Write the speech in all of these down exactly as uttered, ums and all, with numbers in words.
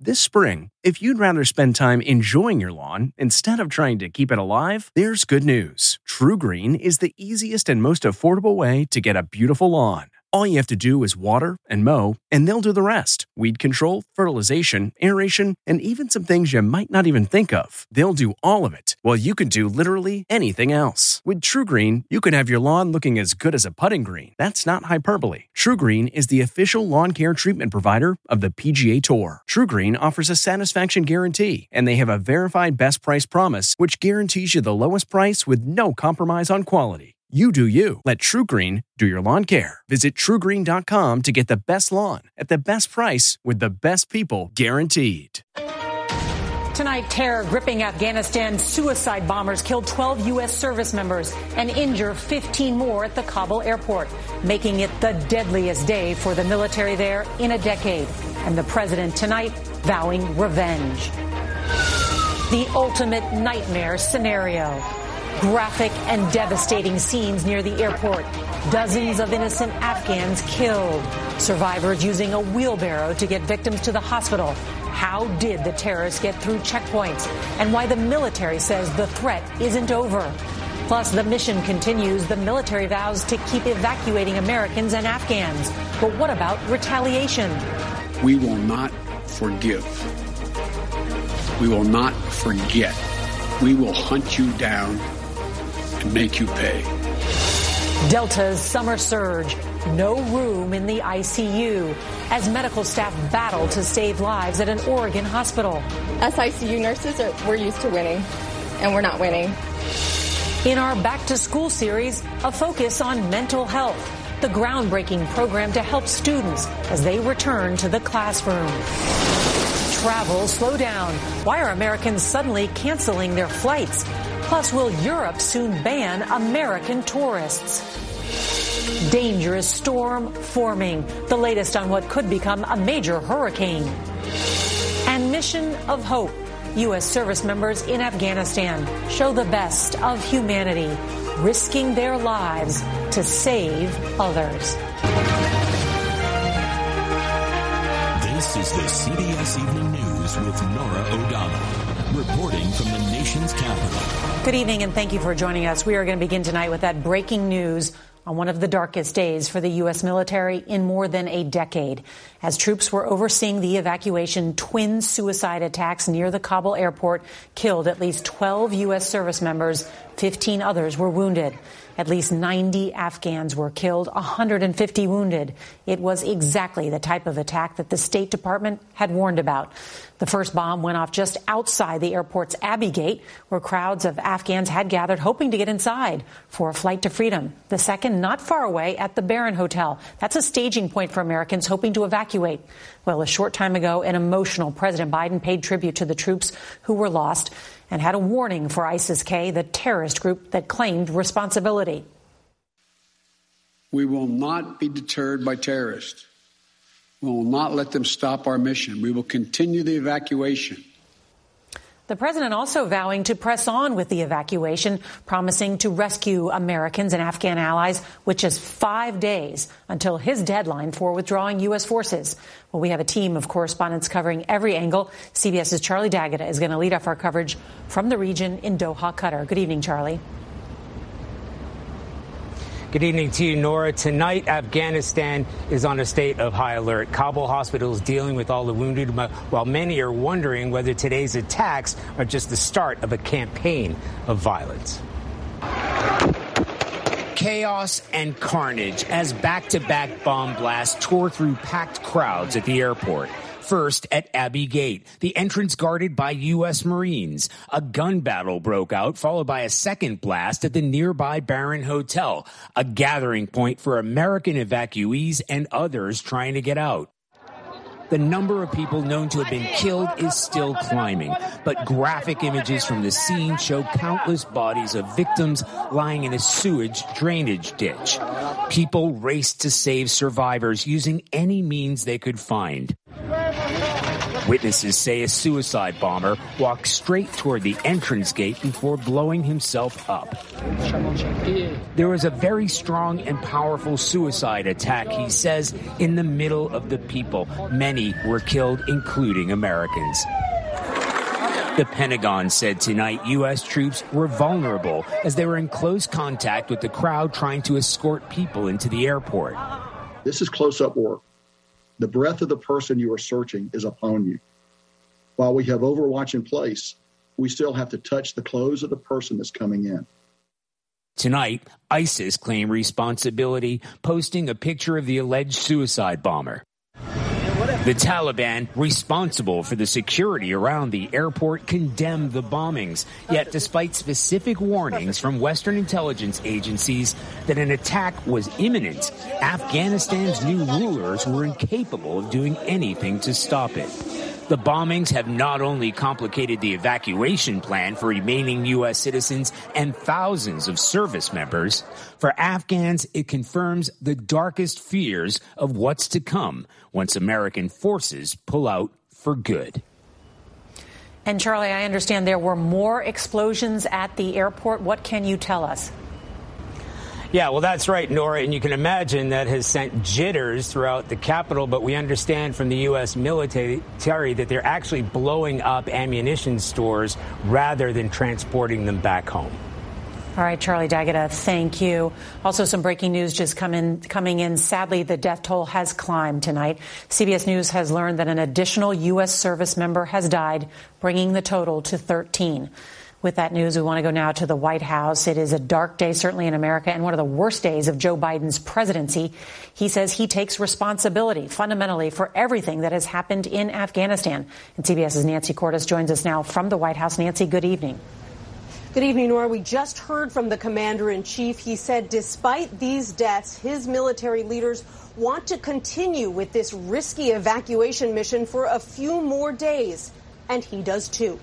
This spring, if you'd rather spend time enjoying your lawn instead of trying to keep it alive, there's good news. TruGreen is the easiest and most affordable way to get a beautiful lawn. All you have to do is water and mow, and they'll do the rest. Weed control, fertilization, aeration, and even some things you might not even think of. They'll do all of it, while you can do literally anything else. With TruGreen, you can have your lawn looking as good as a putting green. That's not hyperbole. TruGreen is the official lawn care treatment provider of the P G A Tour. TruGreen offers a satisfaction guarantee, and they have a verified best price promise, which guarantees you the lowest price with no compromise on quality. You do you. Let TruGreen do your lawn care. Visit True Green dot com to get the best lawn at the best price with the best people guaranteed. Tonight, terror gripping Afghanistan. Suicide bombers killed twelve U S service members and injure fifteen more at the Kabul airport, making it the deadliest day for the military there in a decade. And the president tonight vowing revenge. The ultimate nightmare scenario. Graphic and devastating scenes near the airport. Dozens of innocent Afghans killed. Survivors using a wheelbarrow to get victims to the hospital. How did the terrorists get through checkpoints? And why the military says the threat isn't over. Plus, the mission continues. The military vows to keep evacuating Americans and Afghans. But what about retaliation? We will not forgive. We will not forget. We will hunt you down and make you pay. Delta's summer surge. No room in the I C U as medical staff battle to save lives at an Oregon hospital. Us I C U nurses, are, we're used to winning, and we're not winning. In our Back to School series, a focus on mental health, the groundbreaking program to help students as they return to the classroom. Travel slow down. Why are Americans suddenly canceling their flights? Plus, will Europe soon ban American tourists? Dangerous storm forming. The latest on what could become a major hurricane. And mission of hope. U S service members in Afghanistan show the best of humanity, risking their lives to save others. This is the C B S Evening News with Norah O'Donnell, reporting from the nation's capital. Good evening, and thank you for joining us. We are going to begin tonight with that breaking news on one of the darkest days for the U S military in more than a decade. As troops were overseeing the evacuation, twin suicide attacks near the Kabul airport killed at least twelve U S service members. fifteen others were wounded. At least ninety Afghans were killed, one hundred fifty wounded. It was exactly the type of attack that the State Department had warned about. The first bomb went off just outside the airport's Abbey Gate, where crowds of Afghans had gathered hoping to get inside for a flight to freedom. The second not far away at the Barron Hotel. That's a staging point for Americans hoping to evacuate. Well, a short time ago, an emotional President Biden paid tribute to the troops who were lost and had a warning for ISIS-K, the terrorist group that claimed responsibility. We will not be deterred by terrorists. We will not let them stop our mission. We will continue the evacuation. The president also vowing to press on with the evacuation, promising to rescue Americans and Afghan allies with just five days until his deadline for withdrawing U S forces. Well, we have a team of correspondents covering every angle. CBS's Charlie D'Agata is going to lead off our coverage from the region in Doha, Qatar. Good evening, Charlie. Good evening to you, Nora. Tonight, Afghanistan is on a state of high alert. Kabul hospital is dealing with all the wounded, while many are wondering whether today's attacks are just the start of a campaign of violence. Chaos and carnage as back-to-back bomb blasts tore through packed crowds at the airport. First, at Abbey Gate, the entrance guarded by U S Marines. A gun battle broke out, followed by a second blast at the nearby Barron Hotel, a gathering point for American evacuees and others trying to get out. The number of people known to have been killed is still climbing, but graphic images from the scene show countless bodies of victims lying in a sewage drainage ditch. People raced to save survivors using any means they could find. Witnesses say a suicide bomber walked straight toward the entrance gate before blowing himself up. There was a very strong and powerful suicide attack, he says, in the middle of the people. Many were killed, including Americans. The Pentagon said tonight U S troops were vulnerable as they were in close contact with the crowd trying to escort people into the airport. This is close-up work. The breath of the person you are searching is upon you. While we have Overwatch in place, we still have to touch the clothes of the person that's coming in. Tonight, ISIS claimed responsibility, posting a picture of the alleged suicide bomber. The Taliban, responsible for the security around the airport, condemned the bombings. Yet, despite specific warnings from Western intelligence agencies that an attack was imminent, Afghanistan's new rulers were incapable of doing anything to stop it. The bombings have not only complicated the evacuation plan for remaining U S citizens and thousands of service members, for Afghans, it confirms the darkest fears of what's to come once American forces pull out for good. And Charlie, I understand there were more explosions at the airport. What can you tell us? Yeah, well, that's right, Nora, and you can imagine that has sent jitters throughout the Capitol, but we understand from the U S military that they're actually blowing up ammunition stores rather than transporting them back home. All right, Charlie D'Agata, thank you. Also, some breaking news just come in, coming in. Sadly, the death toll has climbed tonight. C B S News has learned that an additional U S service member has died, bringing the total to thirteen. With that news, we want to go now to the White House. It is a dark day, certainly in America, and one of the worst days of Joe Biden's presidency. He says he takes responsibility fundamentally for everything that has happened in Afghanistan. And CBS's Nancy Cordes joins us now from the White House. Nancy, good evening. Good evening, Nora. We just heard from the commander-in-chief. He said despite these deaths, his military leaders want to continue with this risky evacuation mission for a few more days. And he does, too.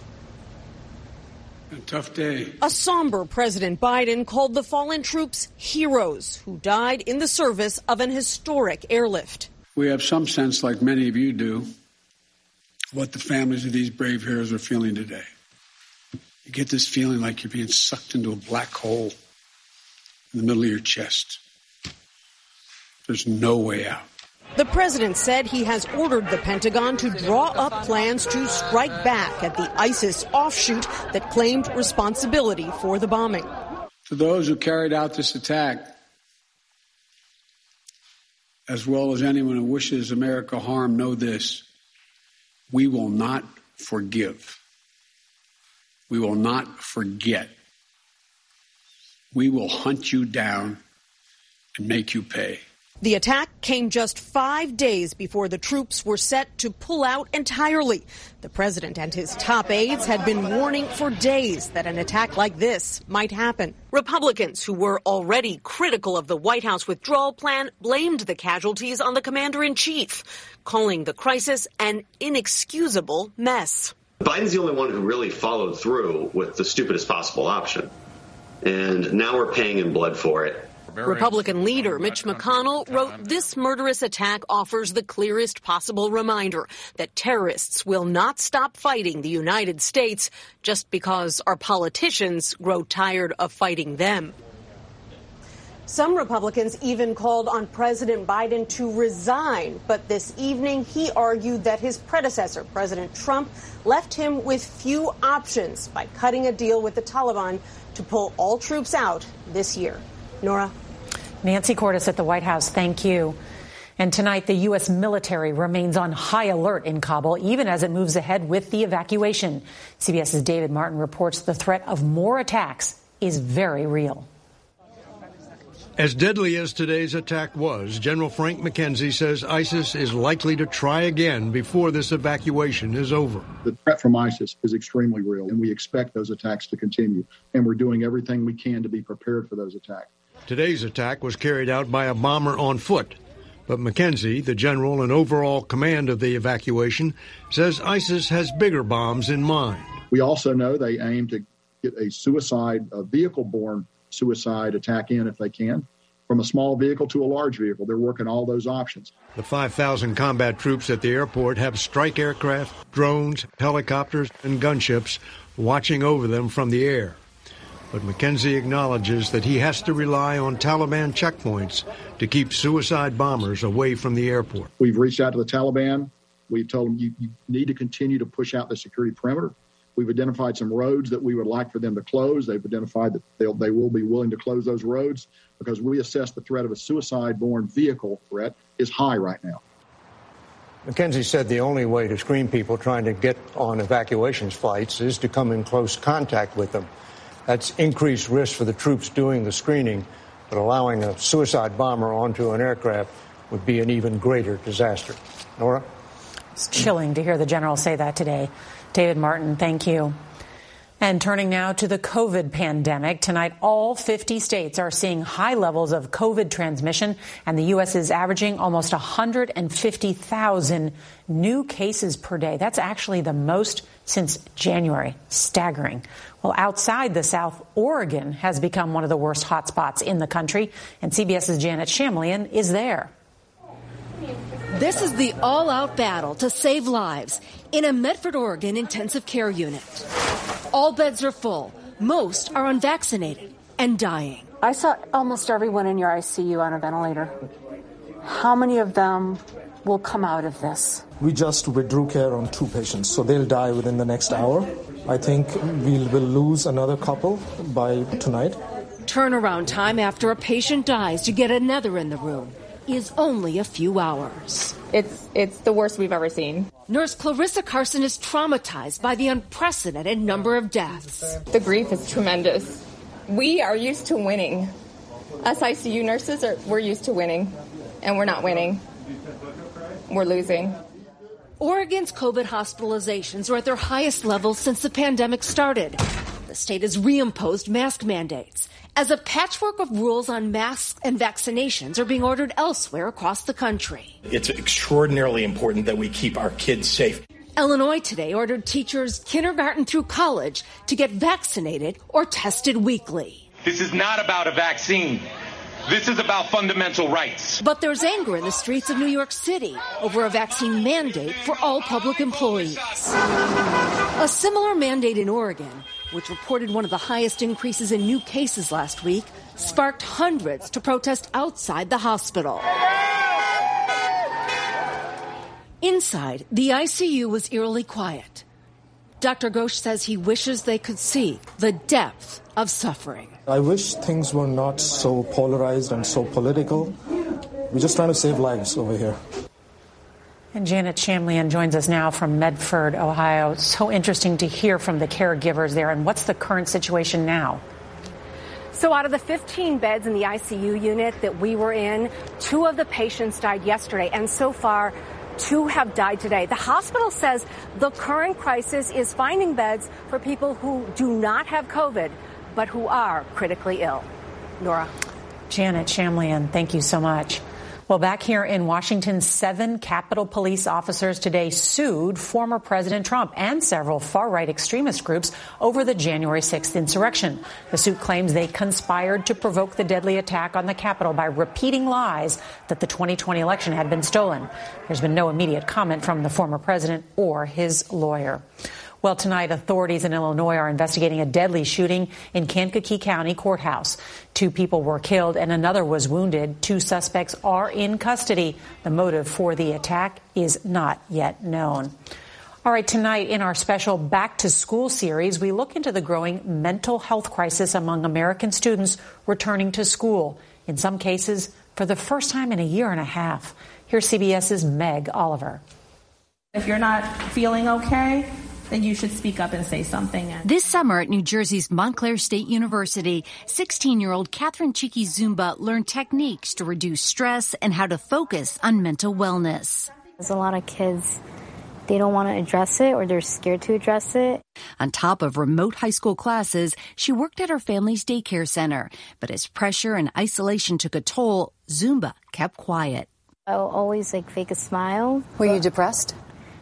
A tough day. A somber President Biden called the fallen troops heroes who died in the service of an historic airlift. We have some sense, like many of you do, what the families of these brave heroes are feeling today. You get this feeling like you're being sucked into a black hole in the middle of your chest. There's no way out. The president said he has ordered the Pentagon to draw up plans to strike back at the ISIS offshoot that claimed responsibility for the bombing. To those who carried out this attack, as well as anyone who wishes America harm, know this: we will not forgive. We will not forget. We will hunt you down and make you pay. The attack came just five days before the troops were set to pull out entirely. The president and his top aides had been warning for days that an attack like this might happen. Republicans, who were already critical of the White House withdrawal plan, blamed the casualties on the commander-in-chief, calling the crisis an inexcusable mess. Biden's the only one who really followed through with the stupidest possible option. And now we're paying in blood for it. Republican leader Mitch McConnell wrote, "This murderous attack offers the clearest possible reminder that terrorists will not stop fighting the United States just because our politicians grow tired of fighting them." Some Republicans even called on President Biden to resign. But this evening, he argued that his predecessor, President Trump, left him with few options by cutting a deal with the Taliban to pull all troops out this year. Nora. Nancy Cordes at the White House, thank you. And tonight, the U S military remains on high alert in Kabul, even as it moves ahead with the evacuation. CBS's David Martin reports the threat of more attacks is very real. As deadly as today's attack was, General Frank McKenzie says ISIS is likely to try again before this evacuation is over. The threat from ISIS is extremely real, and we expect those attacks to continue. And we're doing everything we can to be prepared for those attacks. Today's attack was carried out by a bomber on foot. But McKenzie, the general in overall command of the evacuation, says ISIS has bigger bombs in mind. We also know they aim to get a suicide, a vehicle-borne suicide attack in if they can, from a small vehicle to a large vehicle. They're working all those options. The five thousand combat troops at the airport have strike aircraft, drones, helicopters, and gunships watching over them from the air. But McKenzie acknowledges that he has to rely on Taliban checkpoints to keep suicide bombers away from the airport. We've reached out to the Taliban. We've told them you, you need to continue to push out the security perimeter. We've identified some roads that we would like for them to close. They've identified that they'll, they will be willing to close those roads because we assess the threat of a suicide-borne vehicle threat is high right now. McKenzie said the only way to screen people trying to get on evacuations flights is to come in close contact with them. That's increased risk for the troops doing the screening, but allowing a suicide bomber onto an aircraft would be an even greater disaster. Nora? It's chilling to hear the general say that today. David Martin, thank you. And turning now to the COVID pandemic. Tonight, all fifty states are seeing high levels of COVID transmission, and the U S is averaging almost one hundred fifty thousand new cases per day. That's actually the most since January. Staggering. Well, outside the South, Oregon has become one of the worst hotspots in the country, and CBS's Janet Shamlian is there. This is the all-out battle to save lives in a Medford, Oregon intensive care unit. All beds are full. Most are unvaccinated and dying. I saw almost everyone in your I C U on a ventilator. How many of them will come out of this? We just withdrew care on two patients, so they'll die within the next hour. I think we will lose another couple by tonight. Turnaround time after a patient dies to get another in the room is only a few hours. It's it's the worst we've ever seen. Nurse Clarissa Carson is traumatized by the unprecedented number of deaths. The grief is tremendous. We are used to winning. Us I C U nurses, are we're used to winning, and we're not winning. We're losing. Oregon's COVID hospitalizations are at their highest levels since the pandemic started. The state has reimposed mask mandates, as a patchwork of rules on masks and vaccinations are being ordered elsewhere across the country. It's extraordinarily important that we keep our kids safe. Illinois today ordered teachers kindergarten through college to get vaccinated or tested weekly. This is not about a vaccine. This is about fundamental rights. But there's anger in the streets of New York City over a vaccine mandate for all public employees. A similar mandate in Oregon, which reported one of the highest increases in new cases last week, sparked hundreds to protest outside the hospital. Inside, the I C U was eerily quiet. Doctor Ghosh says he wishes they could see the depth of suffering. I wish things were not so polarized and so political. We're just trying to save lives over here. And Janet Shamlian joins us now from Medford, Ohio. So interesting to hear from the caregivers there. And what's the current situation now? So out of the fifteen beds in the I C U unit that we were in, two of the patients died yesterday. And so far, two have died today. The hospital says the current crisis is finding beds for people who do not have COVID, but who are critically ill. Nora. Janet Shamlian, thank you so much. Well, back here in Washington, seven Capitol Police officers today sued former President Trump and several far-right extremist groups over the January sixth insurrection. The suit claims they conspired to provoke the deadly attack on the Capitol by repeating lies that the twenty twenty election had been stolen. There's been no immediate comment from the former president or his lawyer. Well, tonight, authorities in Illinois are investigating a deadly shooting in Kankakee County Courthouse. Two people were killed and another was wounded. Two suspects are in custody. The motive for the attack is not yet known. All right, tonight in our special Back to School series, we look into the growing mental health crisis among American students returning to school, in some cases for the first time in a year and a half. Here's CBS's Meg Oliver. If you're not feeling okay, then you should speak up and say something. This summer at New Jersey's Montclair State University, sixteen-year-old Catherine Chiki Zumba learned techniques to reduce stress and how to focus on mental wellness. There's a lot of kids, they don't want to address it or they're scared to address it. On top of remote high school classes, she worked at her family's daycare center. But as pressure and isolation took a toll, Zumba kept quiet. I'll always like fake a smile. Were you depressed?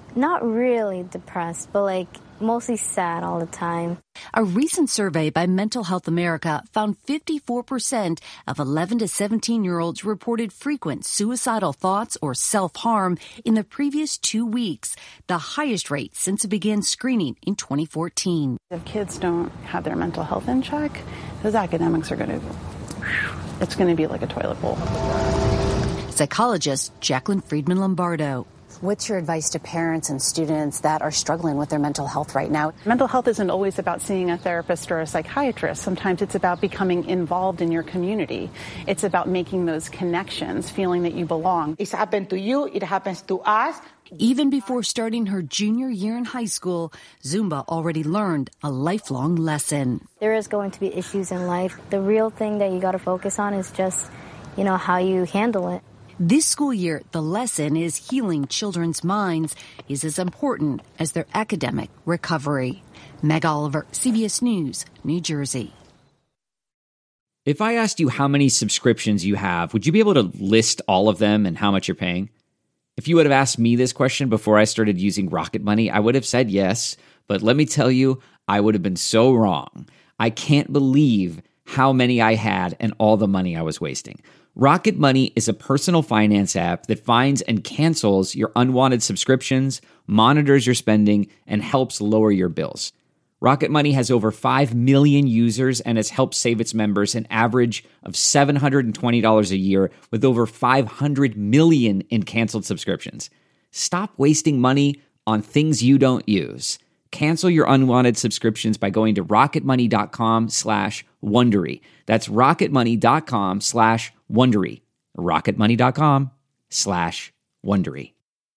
Not really depressed, but like mostly sad all the time. A recent survey by Mental Health America found fifty-four percent of eleven to seventeen-year-olds reported frequent suicidal thoughts or self-harm in the previous two weeks, the highest rate since it began screening in twenty fourteen. If kids don't have their mental health in check, those academics are going to, it's going to be like a toilet bowl. Psychologist Jacqueline Friedman Lombardo. What's your advice to parents and students that are struggling with their mental health right now? Mental health isn't always about seeing a therapist or a psychiatrist. Sometimes it's about becoming involved in your community. It's about making those connections, feeling that you belong. It's happened to you. It happens to us. Even before starting her junior year in high school, Zumba already learned a lifelong lesson. There is going to be issues in life. The real thing that you got to focus on is just, you know, how you handle it. This school year, the lesson is healing children's minds is as important as their academic recovery. Meg Oliver, C B S News, New Jersey. If I asked you how many subscriptions you have, would you be able to list all of them and how much you're paying? If you would have asked me this question before I started using Rocket Money, I would have said yes. But let me tell you, I would have been so wrong. I can't believe how many I had and all the money I was wasting. Rocket Money is a personal finance app that finds and cancels your unwanted subscriptions, monitors your spending, and helps lower your bills. Rocket Money has over five million users and has helped save its members an average of seven hundred twenty dollars a year with over five hundred million in canceled subscriptions. Stop wasting money on things you don't use. Cancel your unwanted subscriptions by going to rocketmoney.com slash Wondery. That's rocketmoney.com slash Wondery. rocketmoney.com slash Wondery.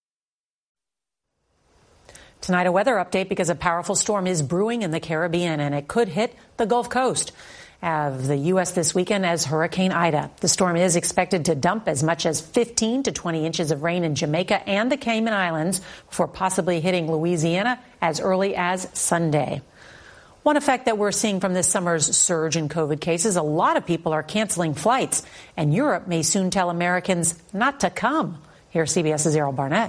Tonight, a weather update because a powerful storm is brewing in the Caribbean, and it could hit the Gulf Coast of the U S this weekend as Hurricane Ida. The storm is expected to dump as much as fifteen to twenty inches of rain in Jamaica and the Cayman Islands before possibly hitting Louisiana as early as Sunday. One effect that we're seeing from this summer's surge in COVID cases, a lot of people are canceling flights, and Europe may soon tell Americans not to come. Here's CBS's Errol Barnett.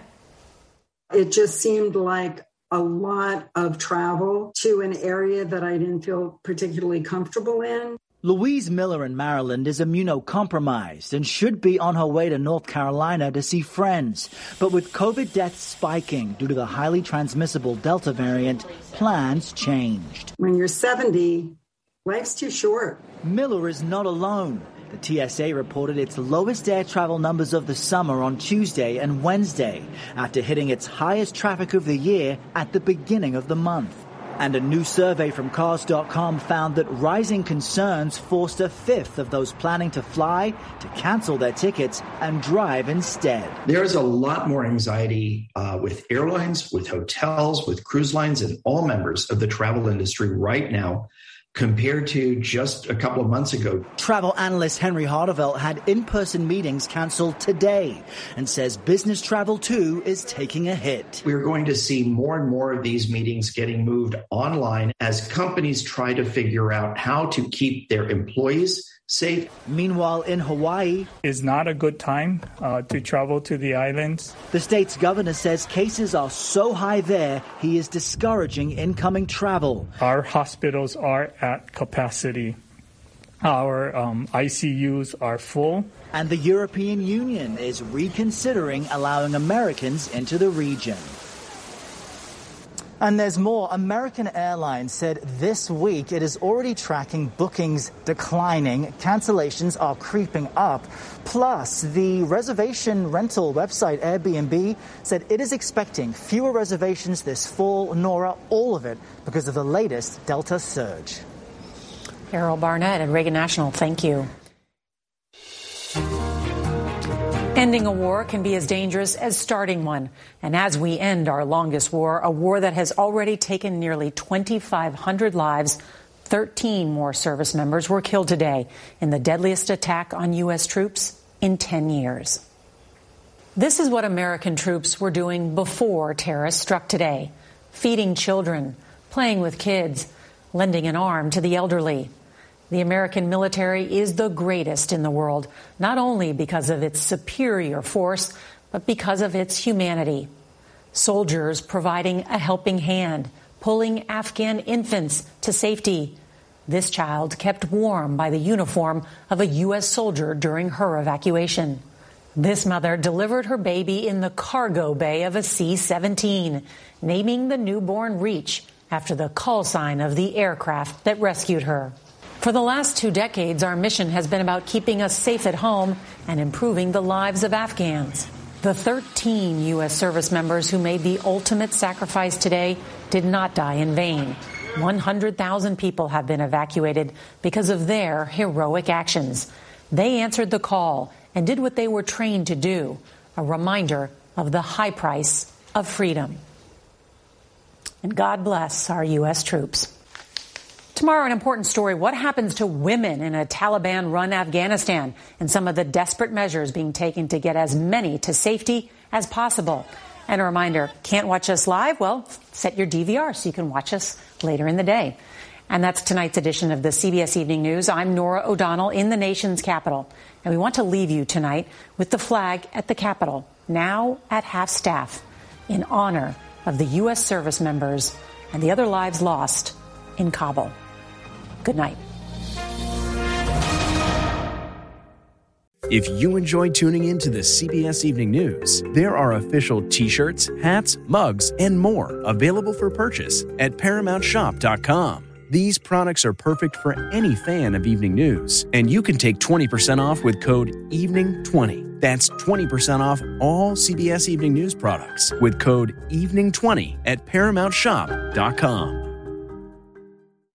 It just seemed like a lot of travel to an area that I didn't feel particularly comfortable in. Louise Miller in Maryland is immunocompromised and should be on her way to North Carolina to see friends. But with COVID deaths spiking due to the highly transmissible Delta variant, plans changed. When you're seventy, life's too short. Miller is not alone. The T S A reported its lowest air travel numbers of the summer on Tuesday and Wednesday, after hitting its highest traffic of the year at the beginning of the month. And a new survey from Cars dot com found that rising concerns forced a fifth of those planning to fly to cancel their tickets and drive instead. There's a lot more anxiety uh, with airlines, with hotels, with cruise lines, and all members of the travel industry right now compared to just a couple of months ago. Travel analyst Henry Hardevelt had in-person meetings canceled today and says business travel, too, is taking a hit. We're going to see more and more of these meetings getting moved online as companies try to figure out how to keep their employees safe. Meanwhile, in Hawaii, it's not a good time uh, to travel to the islands. The state's governor says cases are so high there, he is discouraging incoming travel. Our hospitals are at capacity. Our um, I C Us are full. And the European Union is reconsidering allowing Americans into the region. And there's more. American Airlines said this week it is already tracking bookings declining. Cancellations are creeping up. Plus, the reservation rental website Airbnb said it is expecting fewer reservations this fall. Nora, all of it because of the latest Delta surge. Errol Barnett at Reagan National, thank you. Ending a war can be as dangerous as starting one. And as we end our longest war, a war that has already taken nearly twenty-five hundred lives, thirteen more service members were killed today in the deadliest attack on U S troops in ten years. This is what American troops were doing before terrorists struck today: feeding children, playing with kids, lending an arm to the elderly. The American military is the greatest in the world, not only because of its superior force, but because of its humanity. Soldiers providing a helping hand, pulling Afghan infants to safety. This child kept warm by the uniform of a U S soldier during her evacuation. This mother delivered her baby in the cargo bay of a C seventeen, naming the newborn Reach after the call sign of the aircraft that rescued her. For the last two decades, our mission has been about keeping us safe at home and improving the lives of Afghans. The thirteen U S service members who made the ultimate sacrifice today did not die in vain. one hundred thousand people have been evacuated because of their heroic actions. They answered the call and did what they were trained to do, a reminder of the high price of freedom. And God bless our U S troops. Tomorrow, an important story. What happens to women in a Taliban-run Afghanistan and some of the desperate measures being taken to get as many to safety as possible? And a reminder, can't watch us live? Well, set your D V R so you can watch us later in the day. And that's tonight's edition of the C B S Evening News. I'm Norah O'Donnell in the nation's capital. And we want to leave you tonight with the flag at the Capitol, now at half-staff, in honor of the U S service members and the other lives lost in Kabul. Good night. If you enjoy tuning in to the C B S Evening News, there are official t-shirts, hats, mugs, and more available for purchase at paramount shop dot com. These products are perfect for any fan of evening news, and you can take twenty percent off with code evening twenty. That's twenty percent off all C B S Evening News products with code evening twenty at paramount shop dot com.